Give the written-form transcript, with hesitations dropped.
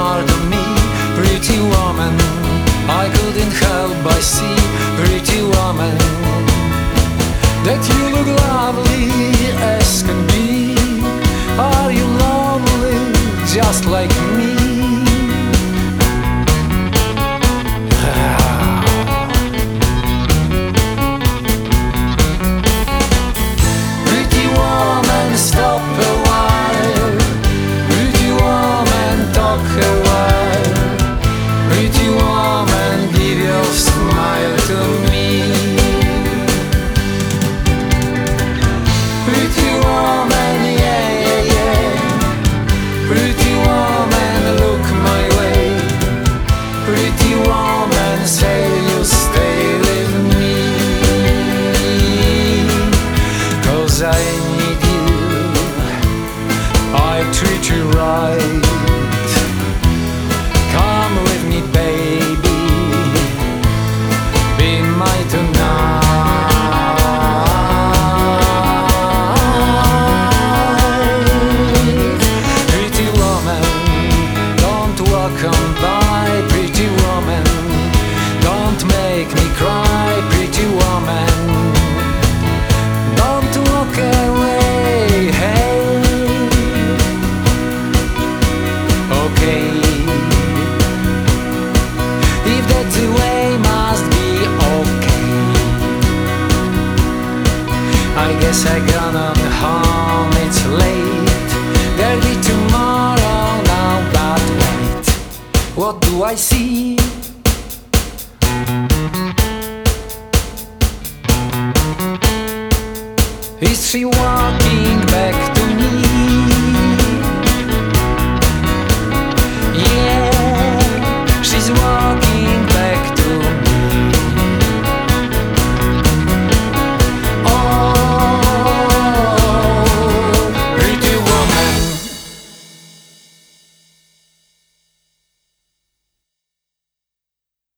part of me. Pretty woman, I couldn't help but see. Pretty woman, that you look lovely as can be. Are you lonely just like me? Pretty woman, stop a while. Pretty woman, talk a while. Pretty woman, give your smile to me. Pretty woman, yeah, yeah, yeah. Pretty woman, look my way. Pretty woman, say you'll stay with me. 'Cause I need you, I treat you right. Come with me, baby, be my tonight. Pretty woman, don't walk on by. Pretty woman, don't make me cry. Pretty woman, don't walk away. Hey, okay, if that's the way, must be okay. I guess I gone home, it's late. There'll be tomorrow now, but wait, what do I see? Is she walking back